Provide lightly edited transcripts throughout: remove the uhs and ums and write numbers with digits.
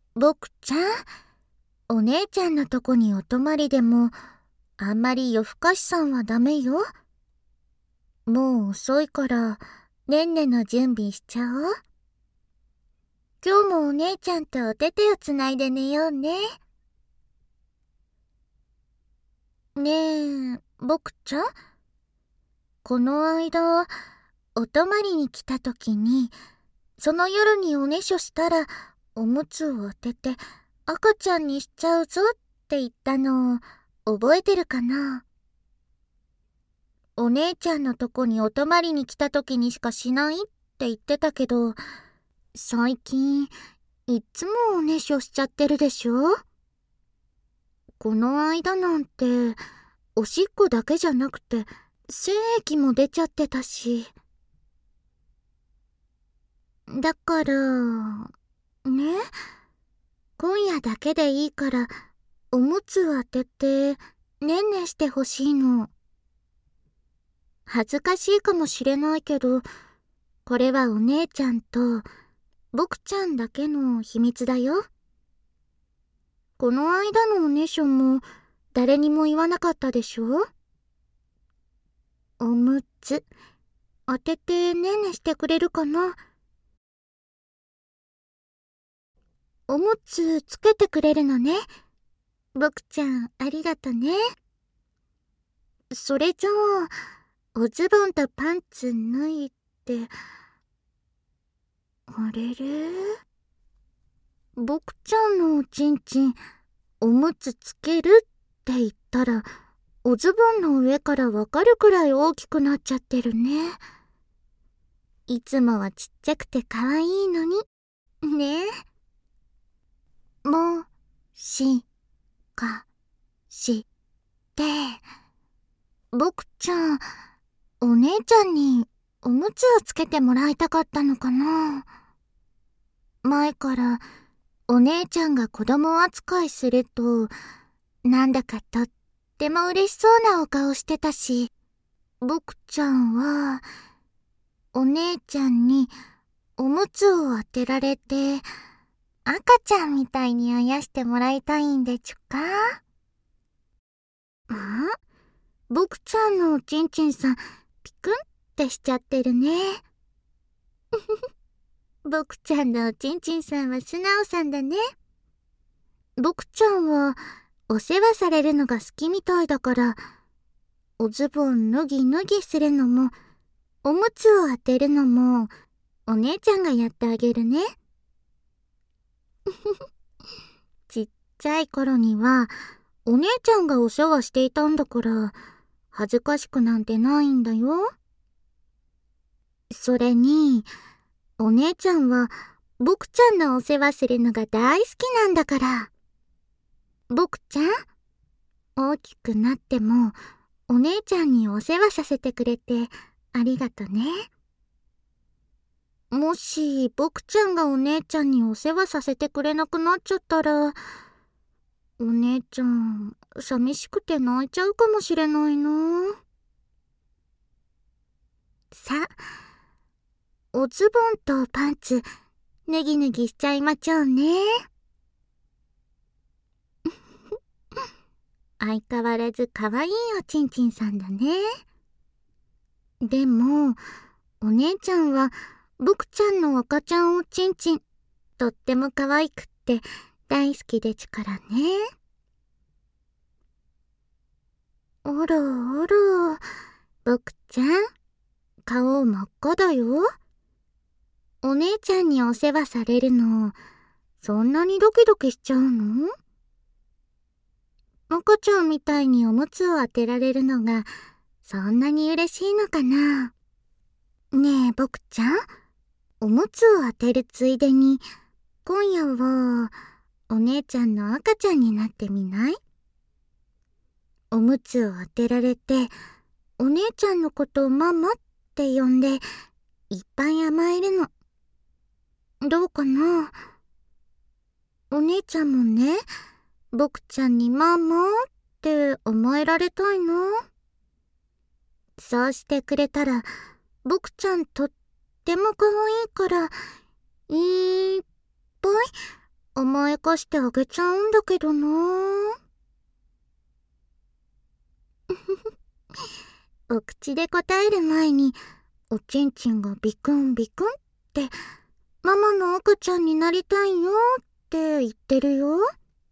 僕ちゃん、お姉ちゃんのとこにお泊まりでも、あんまり夜更かしさんはダメよ。もう遅いから、ねんねの準備しちゃおう。今日もお姉ちゃんとお手手をつないで寝ようね。ねえ、僕ちゃん、この間、お泊まりに来た時に、その夜におねしょしたら、おむつを当てて赤ちゃんにしちゃうぞって言ったのを覚えてるかな？お姉ちゃんのとこにお泊まりに来た時にしかしないって言ってたけど、最近いっつもおねしょしちゃってるでしょ？この間なんておしっこだけじゃなくて精液も出ちゃってたし。だからね、今夜だけでいいからおむつを当ててねんねしてほしいの。恥ずかしいかもしれないけど、これはお姉ちゃんと僕ちゃんだけの秘密だよ。この間のおねしょも誰にも言わなかったでしょ？おむつ当ててねんねしてくれるかな？おむつつけてくれるのね。僕ちゃんありがとね。それじゃあおズボンとパンツ脱いで、あれれ？僕ちゃんのおちんちんおむつつけるって言ったら、おズボンの上からわかるくらい大きくなっちゃってるね。いつもはちっちゃくてかわいいのに。ねえ。もしかして、僕ちゃん、お姉ちゃんにおむつをつけてもらいたかったのかな？前からお姉ちゃんが子供扱いすると、なんだかとっても嬉しそうなお顔してたし、僕ちゃんは、お姉ちゃんにおむつを当てられて、赤ちゃんみたいにあやしてもらいたいんでちゅか？僕ちゃんのおちんちんさん、ピクンってしちゃってるね。僕ちゃんのおちんちんさんは素直さんだね。僕ちゃんは、お世話されるのが好きみたいだから、おズボン脱ぎ脱ぎするのも、おむつを当てるのも、お姉ちゃんがやってあげるね。ちっちゃい頃には、お姉ちゃんがお世話していたんだから、恥ずかしくなんてないんだよ。それに、お姉ちゃんは、僕ちゃんのお世話するのが大好きなんだから。僕ちゃん、大きくなっても、お姉ちゃんにお世話させてくれて、ありがとね。もし、僕ちゃんがお姉ちゃんにお世話させてくれなくなっちゃったら、お姉ちゃん、寂しくて泣いちゃうかもしれないな。さ、おズボンとパンツ、脱ぎ脱ぎしちゃいまちょうね。相変わらず可愛いおちんちんさんだね。でも、お姉ちゃんは、僕ちゃんの赤ちゃんおちんちん、とっても可愛くって大好きでちゅからね。あらあら、僕ちゃん、顔真っ赤だよ。お姉ちゃんにお世話されるの、そんなにドキドキしちゃうの？赤ちゃんみたいにおむつを当てられるのが、そんなに嬉しいのかな？ねえ、僕ちゃん、おむつを当てるついでに、今夜は、お姉ちゃんの赤ちゃんになってみない？おむつを当てられて、お姉ちゃんのことをママって呼んで、いっぱい甘えるの。どうかな？お姉ちゃんもね、僕ちゃんにママって甘えられたいな。そうしてくれたら、僕ちゃんとっても可愛いから、いっぱい甘やかしてあげちゃうんだけどな。お口で答える前に、おちんちんがビクンビクンって、ママの赤ちゃんになりたいよって言ってるよ。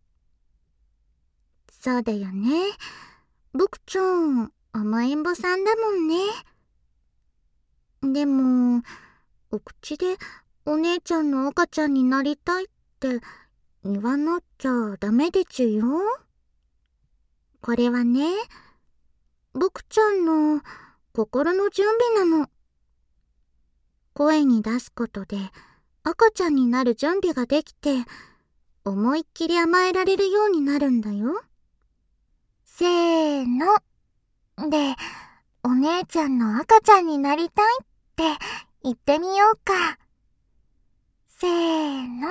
そうだよね。僕ちゃん、甘えん坊さんだもんね。でも、お口でお姉ちゃんの赤ちゃんになりたいって言わなきゃダメでちゅよ。これはね、僕ちゃんの心の準備なの。声に出すことで赤ちゃんになる準備ができて、思いっきり甘えられるようになるんだよ。せーの。で、お姉ちゃんの赤ちゃんになりたいって言ってみようか。せーの。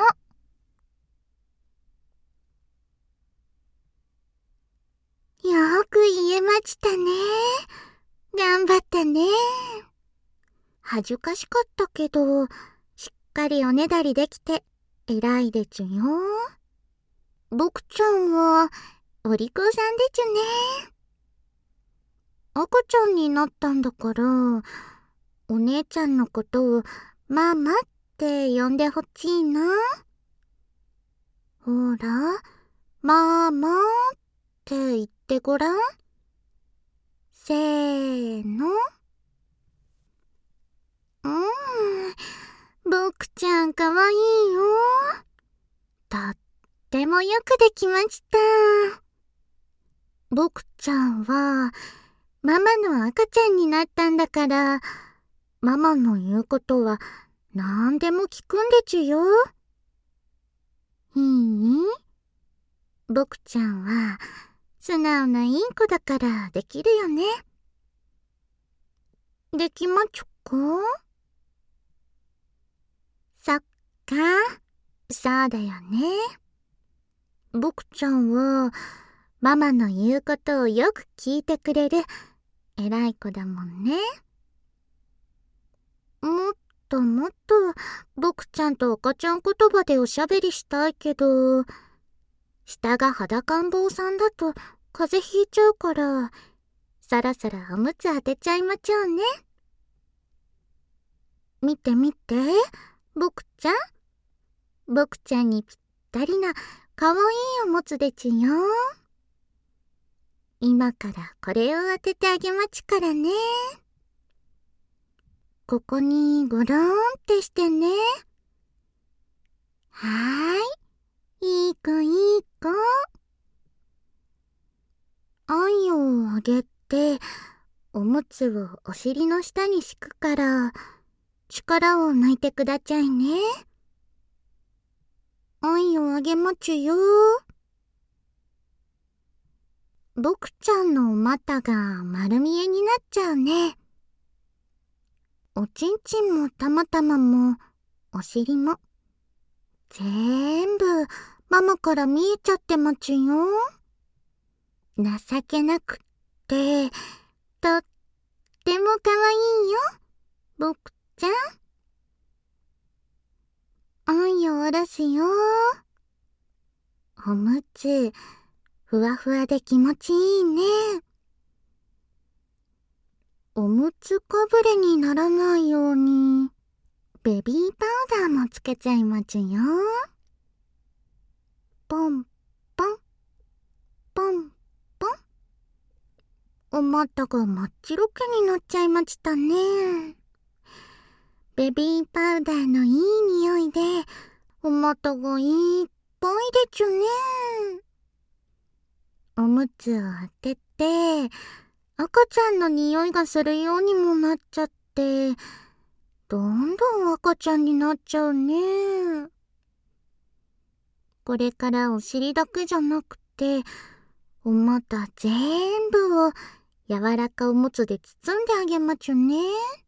よーく言えましたね。頑張ったね。恥ずかしかったけど、しっかりおねだりできて偉いでちゅよ。僕ちゃんはお利口さんでちゅね。赤ちゃんになったんだから、お姉ちゃんのことをママって呼んでほしいな。ほら、ママって言ってごらん。せーの。僕ちゃんかわいいよ。とってもよくできました。僕ちゃんはママの赤ちゃんになったんだから、ママの言うことは何でも聞くんでちゅよ。いい？僕ちゃんは素直ないい子だからできるよね。できまちゅか？そっか、そうだよね。僕ちゃんはママの言うことをよく聞いてくれる偉い子だもんね。もっともっと僕ちゃんと赤ちゃん言葉でおしゃべりしたいけど、下が裸ん坊さんだと風邪ひいちゃうから、そろそろおむつ当てちゃいまちょうね。見て見て、僕ちゃん。僕ちゃんにぴったりなかわいいおむつでちゅよ。今からこれを当ててあげまちからね。ここにゴローンってしてね。はーい。いい子いい子。あんよをあげて、おむつをお尻の下に敷くから、力を抜いてくだちゃいね。あんよあげまちゅよ。僕ちゃんのお股が丸見えになっちゃうね。おちんちんもたまたまも、お尻も、全部ママから見えちゃってまちゅよ。情けなくって、とってもかわいいよ、僕ちゃん。あんよおろすよ。おむつ、ふわふわで気持ちいいね。おむつかぶれにならないように、ベビーパウダーもつけちゃいまちゅよ。ポンポン、ポンポン。お股が真っ白けになっちゃいましたね。ベビーパウダーのいい匂いで、お股がいっぱいでちゅね。おむつを当てて、赤ちゃんの匂いがするようにもなっちゃって、どんどん赤ちゃんになっちゃうね。これからお尻だけじゃなくて、お股全部を柔らかおむつで包んであげまちゅね。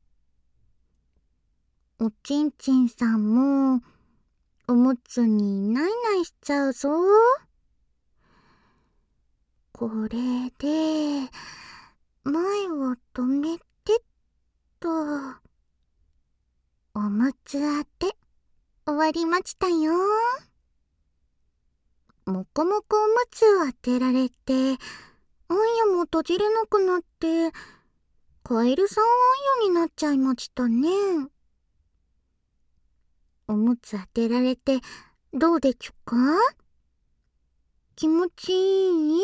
おちんちんさんも、おむつにないないしちゃうぞ。これで、前を止めてっと、おむつ当て、終わりましたよ。 もこもこおむつを当てられて、あんやも閉じれなくなって、カエルさんあんやになっちゃいましたね。おむつ当てられて、どうでちゅか？気持ちいい？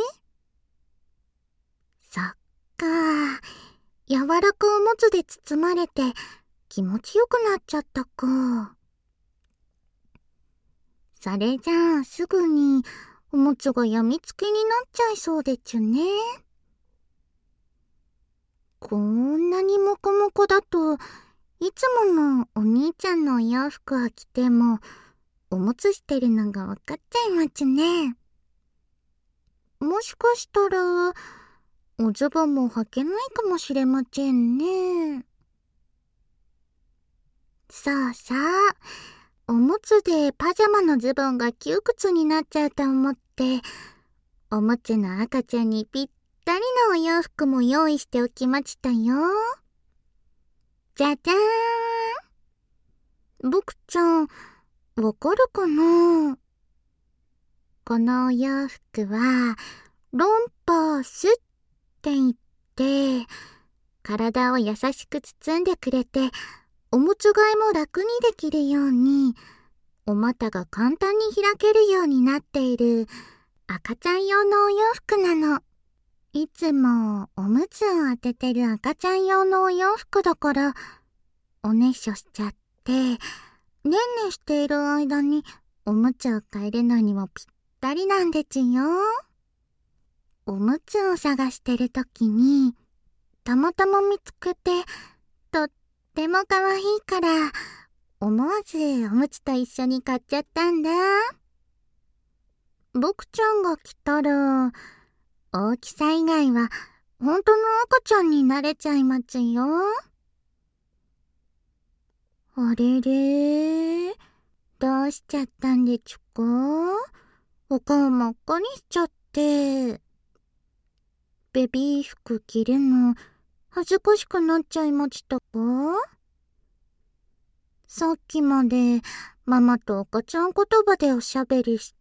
そっか。柔らかおむつで包まれて、気持ちよくなっちゃったか。それじゃあすぐにおむつがやみつきになっちゃいそうでちゅね。こんなにもこもこだと、いつものお兄ちゃんのお洋服を着ても、おむつしてるのがわかっちゃいまちゅね。もしかしたら、おズボンも履けないかもしれませんね。そうそう。おむつでパジャマのズボンが窮屈になっちゃうと思って、おむつの赤ちゃんにぴったりのお洋服も用意しておきましたよ。じゃじゃーん。僕ちゃん、わかるかな？このお洋服は、ロンパースって言って、体を優しく包んでくれて、おむつ替えも楽にできるように、お股が簡単に開けるようになっている赤ちゃん用のお洋服なの。いつもおむつを当ててる赤ちゃん用のお洋服だから、おねしょしちゃって、ねんねしている間におむつを替えるのにもぴったりなんでちゅよ。おむつを探してるときに、たまたま見つけて、とってもかわいいから、思わずおむつと一緒に買っちゃったんだ。僕ちゃんが来たら、大きさ以外は本当の赤ちゃんになれちゃいまちゅよ。あれれ、どうしちゃったんでちゅか？お顔真っ赤にしちゃって。ベビー服着るの恥ずかしくなっちゃいましたか？さっきまでママと赤ちゃん言葉でおしゃべりして、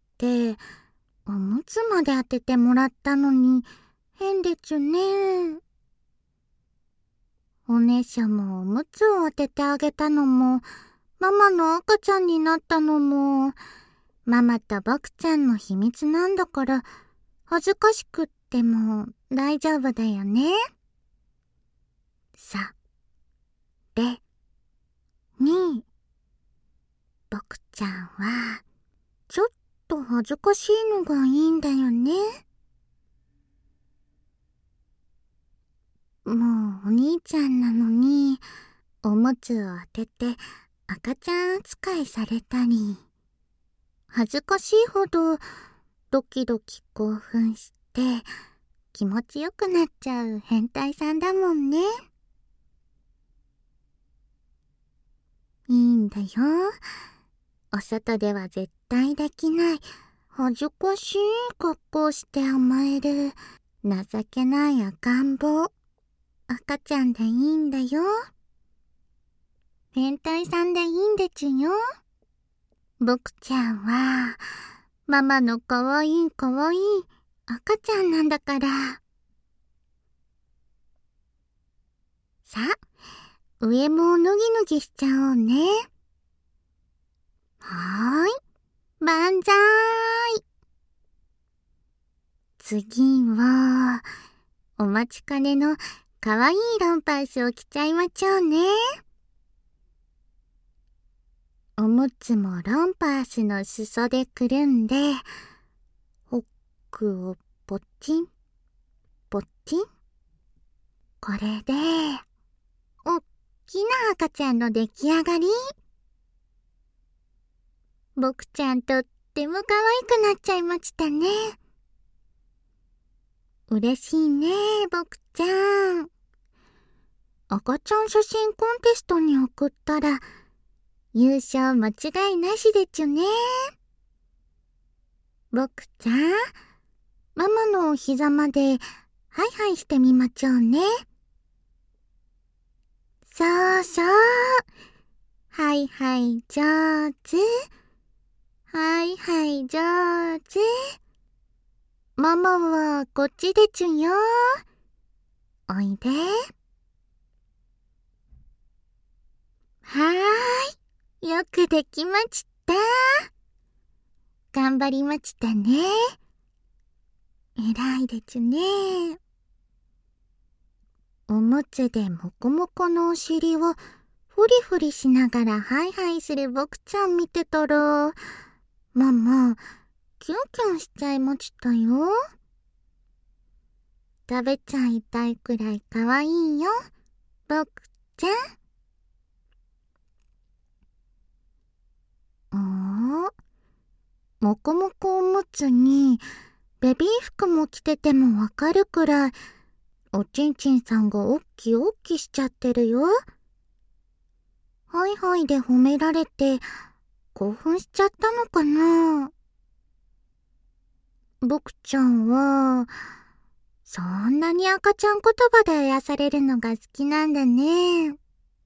おむつまで当ててもらったのに変でちゅね。お姉しゃもおむつを当ててあげたのも、ママの赤ちゃんになったのも、ママと僕ちゃんの秘密なんだから、恥ずかしくっても大丈夫だよね。それに、僕ちゃんは、ちょっと恥ずかしいのがいいんだよね。もうお兄ちゃんなのに、おむつを当てて赤ちゃん扱いされたり、恥ずかしいほどドキドキ興奮して気持ちよくなっちゃう変態さんだもんね。いいんだよ。お外では絶対できない恥ずかしい格好して甘える情けない赤ん坊。赤ちゃんでいいんだよ。変態さんでいいんでちゅよ。僕ちゃんは、ママのかわいいかわいい赤ちゃんなんだから。さあ、上も脱ぎ脱ぎしちゃおうね。はーい、万歳。次は、お待ちかねのかわいいロンパースを着ちゃいまちょうね。おむつもロンパースの裾でくるんで、ホックをポチン、ポチン。これで、おっきな赤ちゃんの出来上がり。僕ちゃんとっても可愛くなっちゃいましたね。嬉しいね、僕ちゃん。赤ちゃん写真コンテストに送ったら、優勝間違いなしでちゅね。僕ちゃん、ママのお膝までハイハイしてみまちょうね。そうそう。ハイハイ上手。 はいはい、上手。ママはこっちでちゅよ。おいで。はーい。よくできました。頑張りましたね。偉いでちゅね。おむつでもこもこのお尻をふりふりしながらハイハイする僕ちゃん見てたら、ママ、キュンキュンしちゃいましたよ。食べちゃいたいくらいかわいいよ、僕ちゃん。もこもこおむつにベビー服も着ててもわかるくらいおちんちんさんがおっきおっきしちゃってるよ。ハイハイで褒められて興奮しちゃったのかな。僕ちゃんはそんなに赤ちゃん言葉であやされるのが好きなんだね。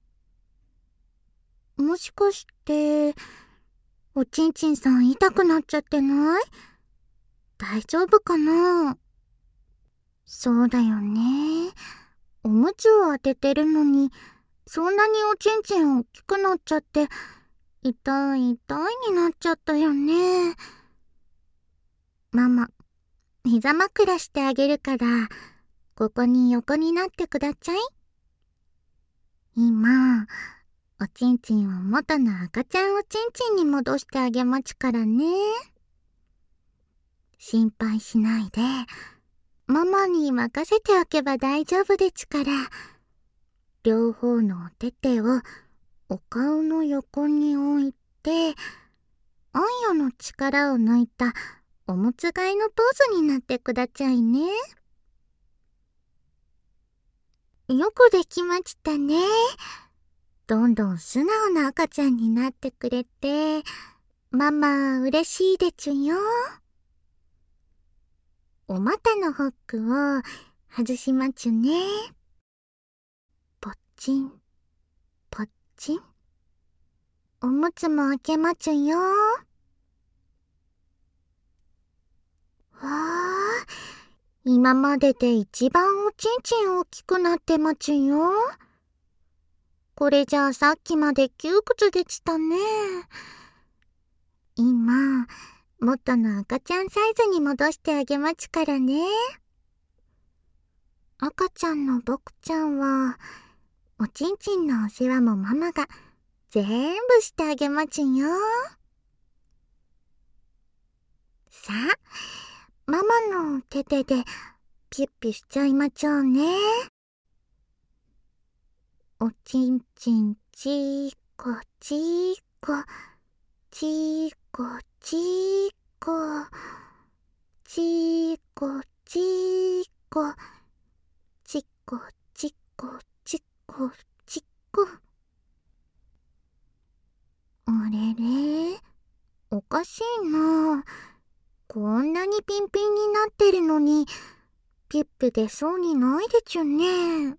もしかしておちんちんさん痛くなっちゃってない？大丈夫かな？そうだよね。おむつを当ててるのにそんなにおちんちん大きくなっちゃって痛い痛いになっちゃったよね。ママ、膝枕してあげるからここに横になってくだちゃい。今おちんちんを元の赤ちゃんおちんちんに戻してあげまちからね。心配しないでママに任せておけば大丈夫でちから。両方のお手手をお顔の横に置いて、あんよの力を抜いたおむつ替えのポーズになってくだちゃいね。よくできましたね。どんどん素直な赤ちゃんになってくれて、ママ嬉しいでちゅよ。お股のホックを外しまちゅね。ポッチン、ポッチン。おむつも開けまちゅよ。わあ、今までで一番おちんちん大きくなってまちゅよ。これじゃあさっきまで窮屈でしたね。今、元の赤ちゃんサイズに戻してあげまちからね。赤ちゃんの僕ちゃんは、おちんちんのお世話もママが全部してあげまちよ。さあ、ママの手でピュッピュしちゃいまちょうね。おちんちんちーこちーこ、ちーこちーこ、ちーこちーこ、ちっこちっこちっこちっこ。あれれ、おかしいな。こんなにピンピンになってるのにピッピ出そうにないでちゅね。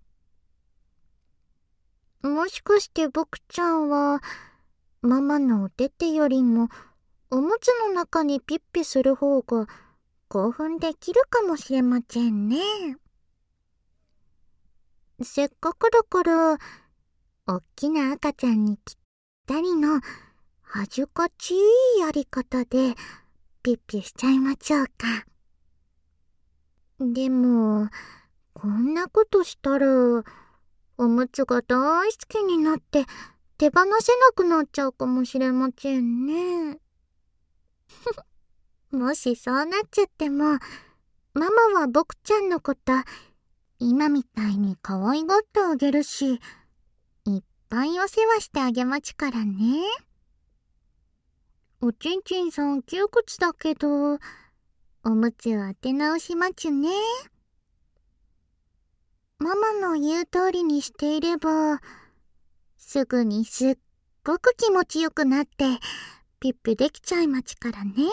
もしかして僕ちゃんはママのお手手よりもおむつの中にピッピする方が興奮できるかもしれませんね。せっかくだからおっきな赤ちゃんにぴったりの恥ずかしいやり方でピッピしちゃいまちょうか。でもこんなことしたらおむつが大好きになって手放せなくなっちゃうかもしれませんね。もしそうなっちゃっても、ママは僕ちゃんのこと今みたいに可愛がってあげるし、いっぱいお世話してあげまちからね。おちんちんさん窮屈だけど、おむつを当て直しまちゅね。ママの言う通りにしていれば、すぐにすっごく気持ちよくなって、ピッピできちゃいまちからね。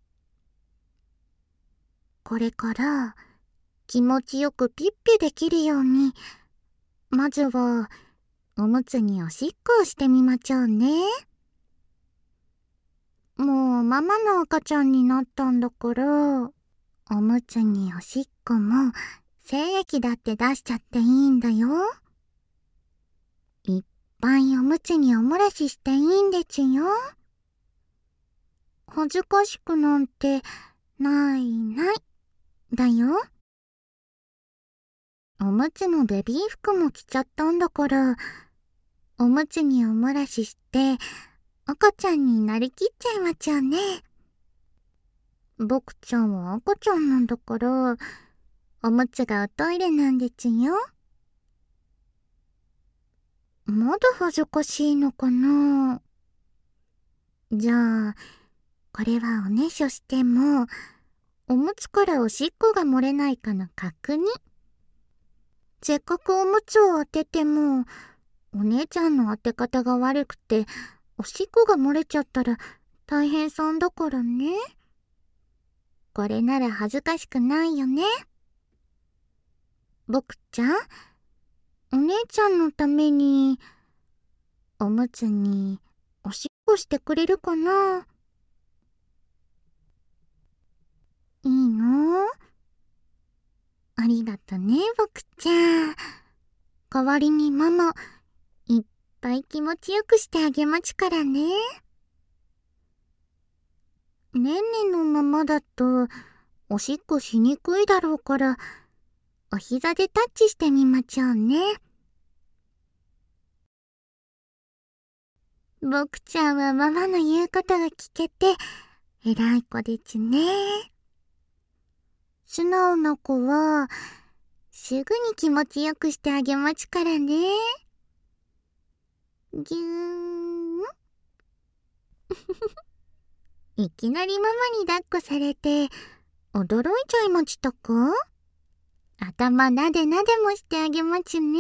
これから気持ちよくピッピできるように、まずはおむつにおしっこをしてみまちょうね。 もうママの赤ちゃんになったんだから、おむつにおしっこも精液だって出しちゃっていいんだよ。いっぱいおむつにおもらししていいんでちゅよ。恥ずかしくなんてないだよ。おむつもベビー服も着ちゃったんだから、おむつにおもらしして赤ちゃんになりきっちゃいまちゃうね。僕ちゃんは赤ちゃんなんだから、おむつがおトイレなんでちゅよ。まだ恥ずかしいのかな。じゃあ、これはおねしょしても、おむつからおしっこが漏れないかの確認。せっかくおむつを当てても、お姉ちゃんの当て方が悪くて、おしっこが漏れちゃったら大変さんだからね。これなら恥ずかしくないよね。僕ちゃん、お姉ちゃんのために、おむつにおしっこしてくれるかな？いいの？ありがとね、僕ちゃん。代わりにママ、いっぱい気持ちよくしてあげまちからね。ねんねのままだと、おしっこしにくいだろうから、お膝でタッチしてみまちょうね。僕ちゃんはママの言うことが聞けて、偉い子でちね。素直な子は、すぐに気持ちよくしてあげまちからね。ぎゅーん。いきなりママに抱っこされて、驚いちゃいまちたか？頭なでなでもしてあげまちね。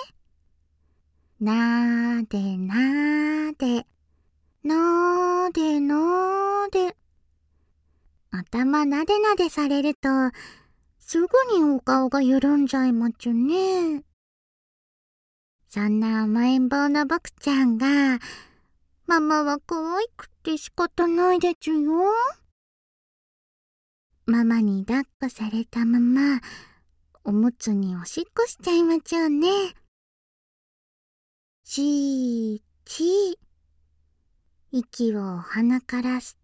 なーでなーで、なーでなーで。頭なでなでされると、すぐにお顔が緩んじゃいまちゅね。そんな甘えん坊の僕ちゃんが、ママは可愛くて仕方ないでちゅよ。ママに抱っこされたまま、おむつにおしっこしちゃいまちゅね。ちーちー。息を鼻から吸って、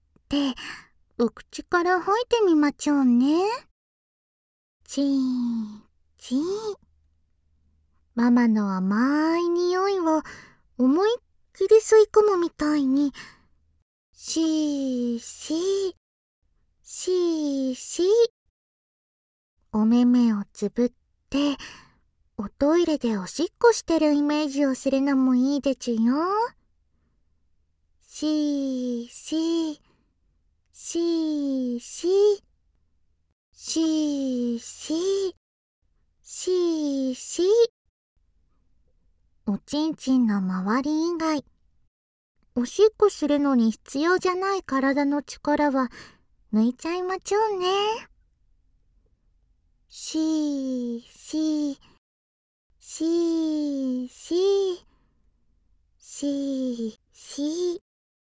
お口から吐いてみまちょうね。ちーちー。ママの甘い匂いを思いっきり吸い込むみたいに、しーしー、しーしー。お目目をつぶって、おトイレでおしっこしてるイメージをするのもいいでちゅよ。しーしー、しーしー、しーしー、しーしー。おちんちんの周り以外、おしっこするのに必要じゃない体の力は抜いちゃいまちょうね。しーしー、しーしー、しーしー、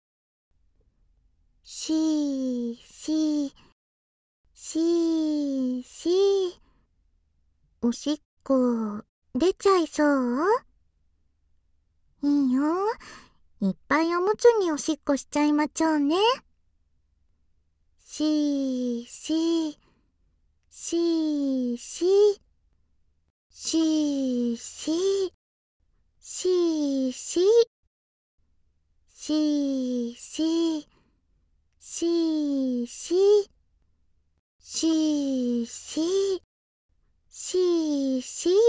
しーしー、しーしー。おしっこ出ちゃいそう？いいよ。いっぱいおむつにおしっこしちゃいまちょうね。しーしー、しーしー、しーしー、しーしー、しーしー、しーしー、しーしー、しーしー。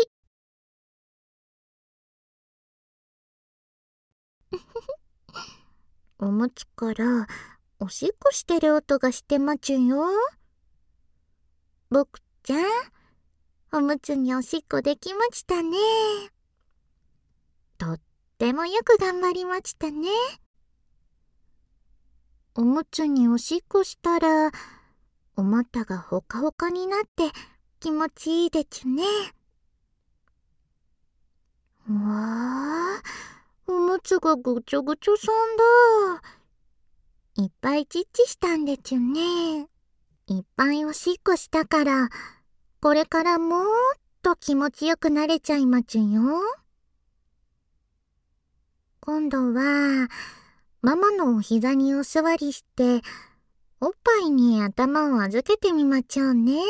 おむつからおしっこしてる音がしてまちゅよ。僕ちゃん、おむつにおしっこできましたね。とってもよく頑張りましたね。おむつにおしっこしたら、お股がほかほかになって気持ちいいでちゅね。うわー、おむつがぐちょぐちょさんだ。 いっぱいチッチしたんでちゅね。いっぱいおしっこしたから、これからもっと気持ちよくなれちゃいまちゅよ。今度は、ママのお膝にお座りして、おっぱいに頭を預けてみまちょうね。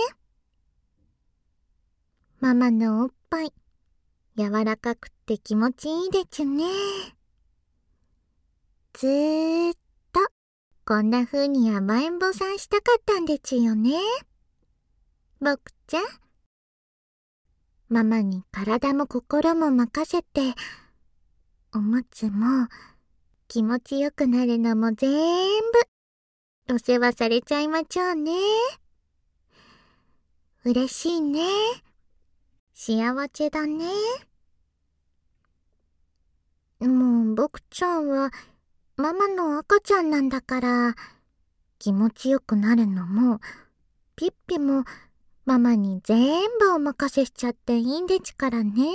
ママのおっぱい、柔らかくて気持ちいいでちゅね。ずーっと、こんな風に甘えん坊さんしたかったんでちゅよね。僕ちゃん。ママに体も心も任せて、おむつも気持ちよくなるのも全部お世話されちゃいまちょうね。嬉しいね。幸せだね。もう僕ちゃんはママの赤ちゃんなんだから、気持ちよくなるのもピッピもママに全部お任せしちゃっていいんでちからね。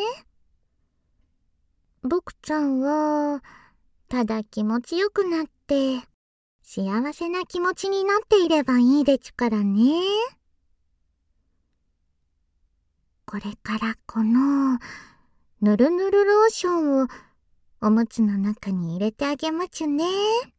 僕ちゃんはただ気持ちよくなって幸せな気持ちになっていればいいでちからね。これからこのぬるぬるローションをおむつの中に入れてあげまちゅね。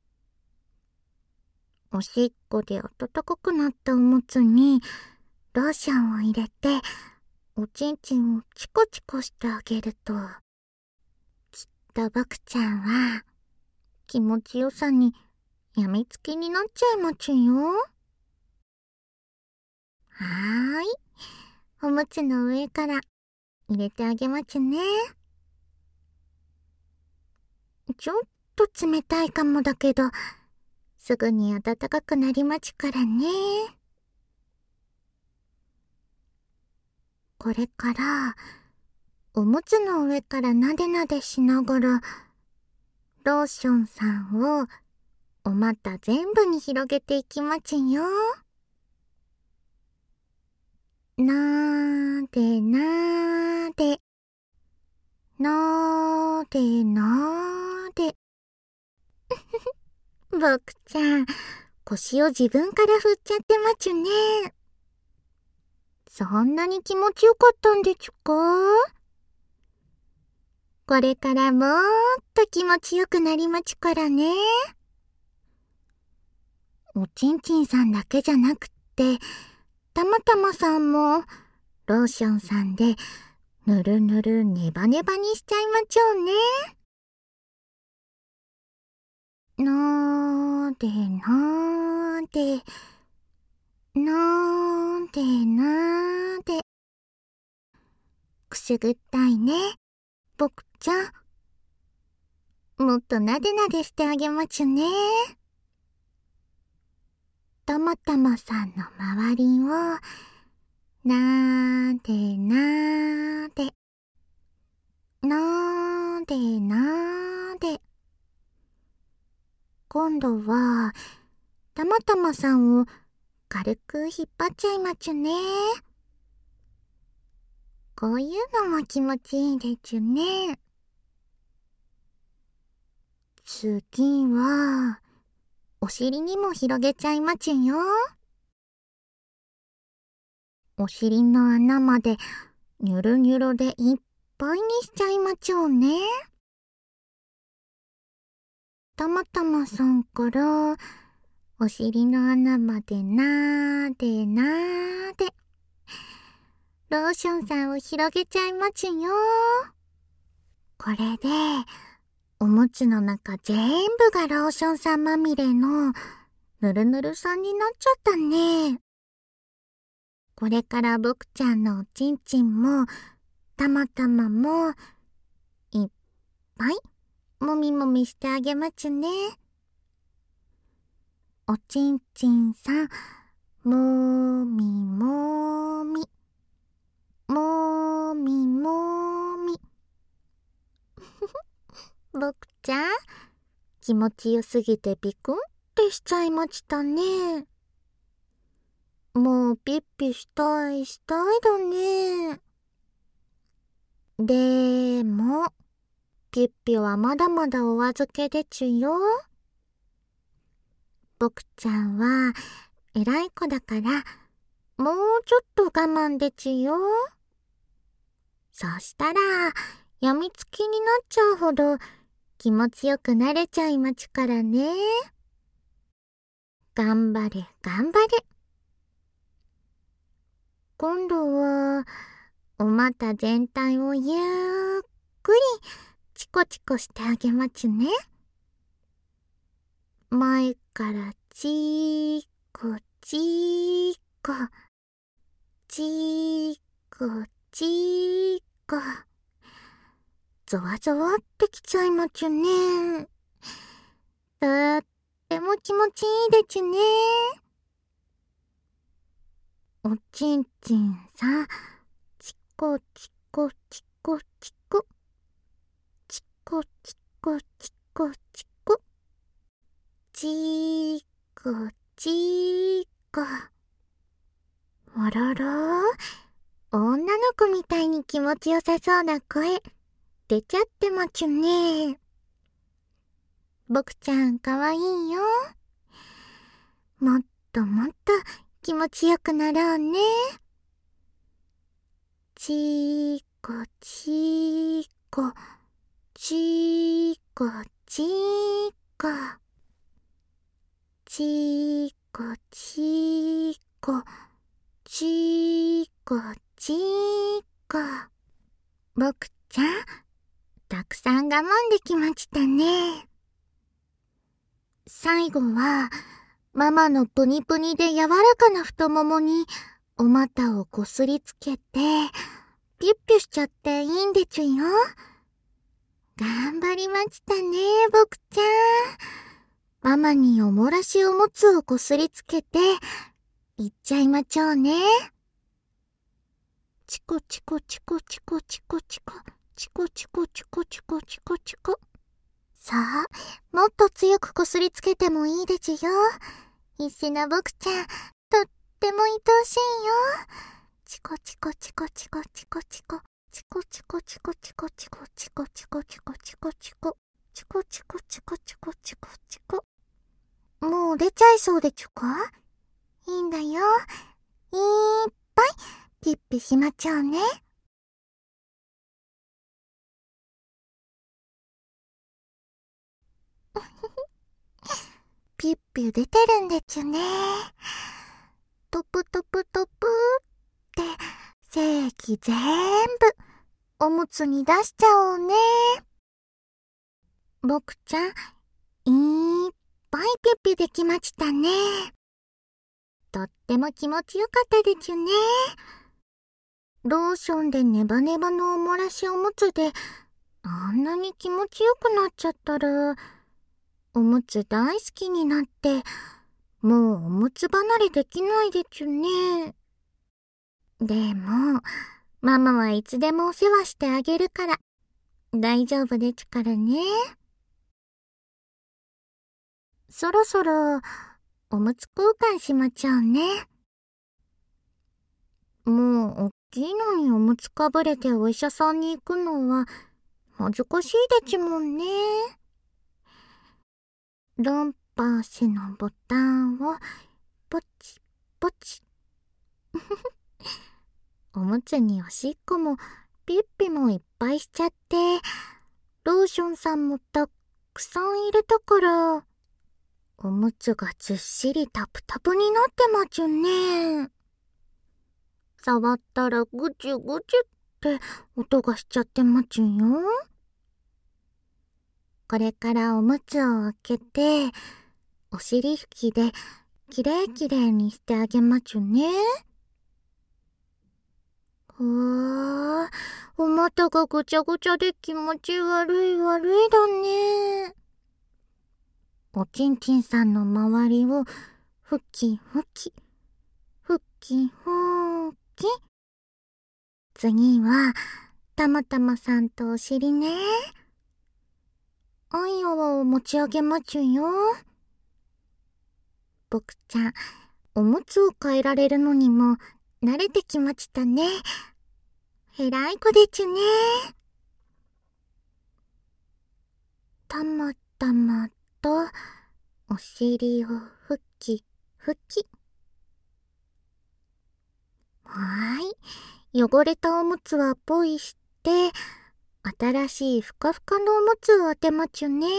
おしっこで暖かくなったおむつにローションを入れておちんちんをチコチコしてあげると、きっと僕ちゃんは気持ちよさにやみつきになっちゃいまちゅよ。はーい。おむつの上から入れてあげまちゅね。ちょっと冷たいかもだけど、すぐに暖かくなりまちからね。これから、おむつの上からなでなでしながら、ローションさんをお股全部に広げていきまちよ。なーでなーで、なーでなーで。僕ちゃん、腰を自分から振っちゃってまちゅね。そんなに気持ちよかったんでちゅか？これからもーっと気持ちよくなりまちゅからね。おちんちんさんだけじゃなくって、たまたまさんもローションさんでぬるぬるネバネバにしちゃいまちょうね。なーでなーで、なーでなーで。くすぐったいね、僕ちゃん。もっとなでなでしてあげまちゅね。たまたまさんの周りをなーでなーで、なーでなーで。今度はたまたまさんを軽く引っ張っちゃいまちゅね。こういうのも気持ちいいでちゅね。次はお尻にも広げちゃいまちゅよ。お尻の穴までニュルニュルでいっぱいにしちゃいまちょうね。たまたまさんからお尻の穴までなーでなーで。ローションさんを広げちゃいまちゅよ。これでおむつの中全部がローションさんまみれのぬるぬるさんになっちゃったね。これから僕ちゃんのおちんちんもたまたまもいっぱいもみもみしてあげまちゅね。おちんちんさん、もみもみ、もみもみ。僕ちゃん、気持ちよすぎてピクンってしちゃいましたね。もうピッピしたいだね。でも、ピッピはまだまだお預けでちゅよ。 僕ちゃんは偉い子だから、もうちょっと我慢でちよ。そしたら、やみつきになっちゃうほど気持ちよくなれちゃいまちからね。頑張れ、頑張れ。今度は、お股全体をゆっくりチコチコしてあげまちね。前からちーこちーこ、ちーこちーこ。ゾワゾワってきちゃいまちゅね。とっても気持ちいいでちゅね。おちんちんさ、チコチコチコチコ。チコチコチコチコ。チーコチーコ。あらら、女の子みたいに気持ちよさそうな声、出ちゃってまちゅね。僕ちゃんかわいいよ。もっともっと気持ちよくなろうね。ちーこちーこ、ちーこちーこ。ちーこちーこ、ちーこちーこ。僕ちゃん、たくさん我慢できましたね。最後は、ママのプニプニで柔らかな太ももにお股をこすりつけて、ピュッピュしちゃっていいんでちゅよ。頑張りましたね、僕ちゃん。ママにおもらしおむつをこすりつけて、いっちゃいまちょうね。チコチコチコチコチコチコ、チコチコチコチコチコチコ。さあ、もっと強くこすりつけてもいいでちゅよ。必死な僕ちゃん、とっても愛おしいよ。チコチコチコチコチコチコ、チコチコチコチコチコチコチコチコチコチコ、チコチコチコチコチコチコ。もう出ちゃいそうでちゅか？いいんだよ。いっぱいピッピしまちゃうね。ピュッピュ出てるんでちゅね。トプトプトプって精液全部おむつに出しちゃおうね。僕ちゃん、いっぱいピュッピュできましたね。とっても気持ちよかったでちゅね。ローションでネバネバのおもらしおむつであんなに気持ちよくなっちゃったら、おむつ大好きになって、もうおむつ離れできないでちゅね。でも、ママはいつでもお世話してあげるから、大丈夫でちゅからね。そろそろ、おむつ交換しまちゃうね。もう、おっきいのにおむつかぶれてお医者さんに行くのは、恥ずかしいでちゅもんね。ロンパースのボタンをポチポチ。おむつにおしっこもピッピもいっぱいしちゃって、ローションさんもたくさん入れたから、おむつがずっしりタプタプになってまちゅね。触ったらぐちゅぐちゅって音がしちゃってまちゅよ。これからおむつを開けて、お尻拭きできれいきれいにしてあげまちゅね。お股がぐちゃぐちゃで気持ち悪いだね。おちんちんさんの周りをふきふき、ふきふき。次は、たまたまさんとお尻ね。あんやを持ち上げまちゅよ。僕ちゃん、おむつを変えられるのにも慣れてきましたね。偉い子でちゅね。たまたまとお尻をふきふき。はーい。汚れたおむつはポイして、新しいふかふかのおむつを当てまちゅね。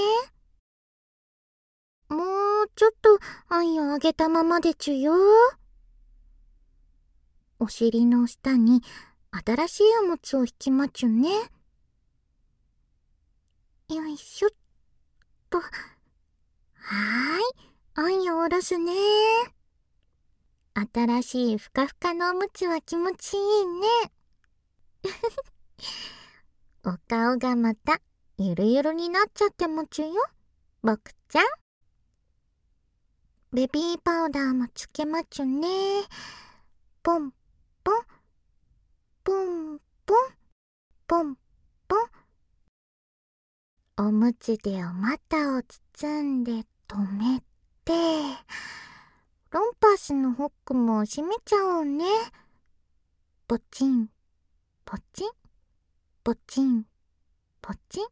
もうちょっとあんよあげたままでちゅよ。お尻の下に新しいおむつを引きまちゅね。よいしょっと。はーい。あんよおろすね。新しいふかふかのおむつは気持ちいいね。お顔がまたゆるゆるになっちゃってもちゅよ、ぼくちゃん。ベビーパウダーもつけまちゅね。ポンポン、ポンポン、ポンポン。おむつでお股を包んで留めて、ロンパースのホックも閉めちゃおうね。ポチン、ポチン、ポチン、ポチン。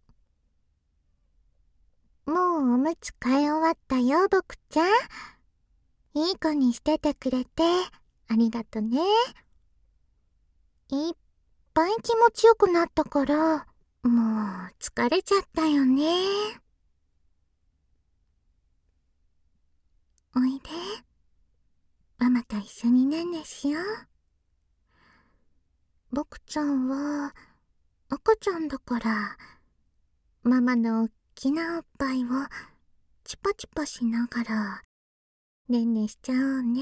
もうおむつ買い終わったよ、ぼくちゃん。いい子にしててくれてありがとね。いっぱい気持ちよくなったから、もう疲れちゃったよね。おいで。ママと一緒にねんねしよう。ぼくちゃんは赤ちゃんだから、ママのおっきなおっぱいをチパチパしながらねんねしちゃおうね。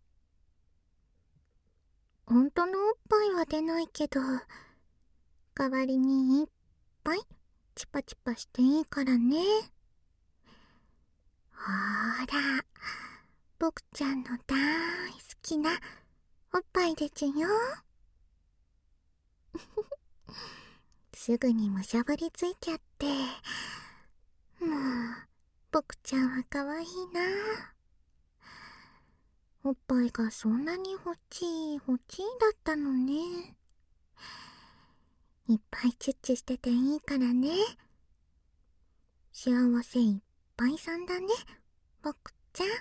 ほんとのおっぱいは出ないけど、代わりにいっぱいチパチパしていいからね。ほーら、ぼくちゃんの大好きなおっぱいでちゅよ。すぐにむしゃぶりついちゃって。もう、ぼくちゃんはかわいいな。おっぱいがそんなに欲しい欲しいだったのね。いっぱいチュッチュしてていいからね。幸せいっぱいさんだね、ぼくちゃん。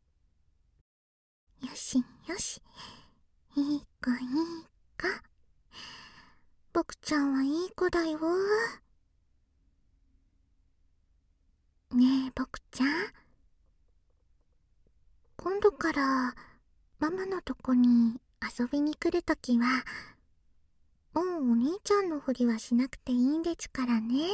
よしよし、いい子いい子。ぼくちゃんはいい子だよ。ねえ、ぼくちゃん。今度からママのとこに遊びに来るときは、もうお兄ちゃんのふりはしなくていいんですからね。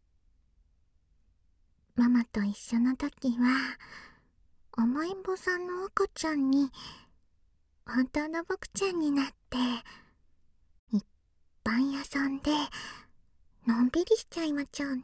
ママと一緒のときは、甘えん坊さんの赤ちゃんに、本当の僕ちゃんになって、いっぱい遊んで、のんびりしちゃいましょうね。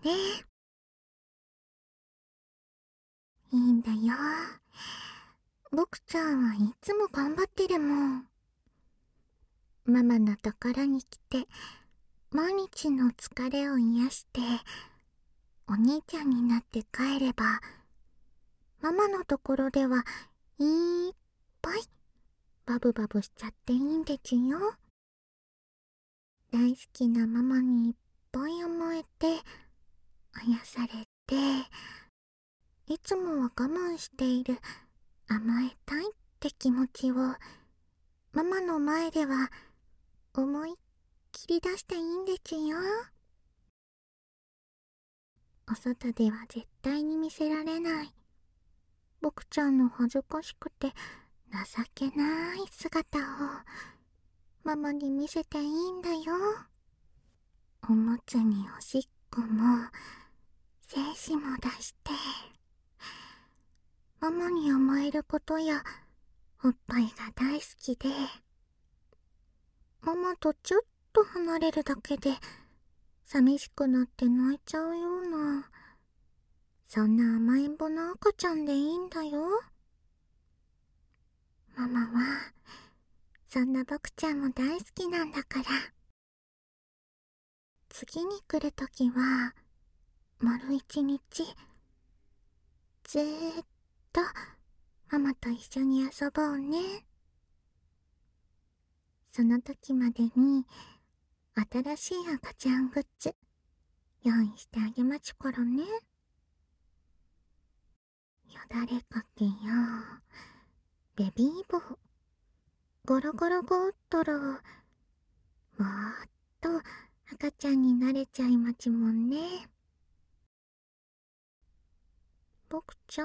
いいんだよ。僕ちゃんはいつも頑張ってるもん。ママのところに来て、毎日の疲れを癒して、お兄ちゃんになって帰れば、ママのところではいっぱいバブバブしちゃっていいんでちゅよ。大好きなママにいっぱい甘えて、あやされて、いつもは我慢している甘えたいって気持ちを、ママの前では思いっきり出していいんでちゅよ。お外では絶対に見せられない僕ちゃんの恥ずかしくて情けない姿をママに見せていいんだよ。おむつにおしっこも精子も出して、ママに甘えることやおっぱいが大好きで、ママとちょっと離れるだけで寂しくなって泣いちゃうような、そんな甘えん坊の赤ちゃんでいいんだよ。ママはそんな僕ちゃんも大好きなんだから。次に来るときは丸一日ずーっとママと一緒に遊ぼうね。その時までに新しい赤ちゃんグッズ用意してあげまちゅからね。よだれかけやベビーボーゴロゴロゴーっとろもっと赤ちゃんになれちゃいまちもんね。ボクちゃん、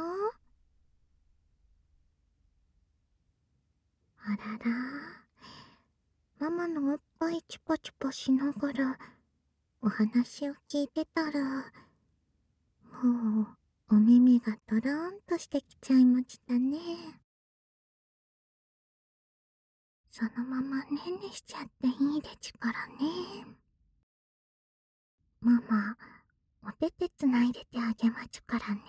あらら、ママのおっぱいチュパチュパしながらお話を聞いてたら、もうお目目がドローンとしてきちゃいましたね。そのままねんねしちゃっていいでちゅからね。ママ、お手手つないでてあげまちゅからね。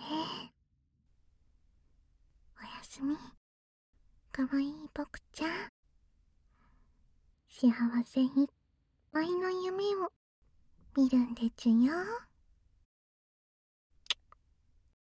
おやすみ、かわいいボクちゃん。幸せいっぱいの夢を見るんでちゅよ。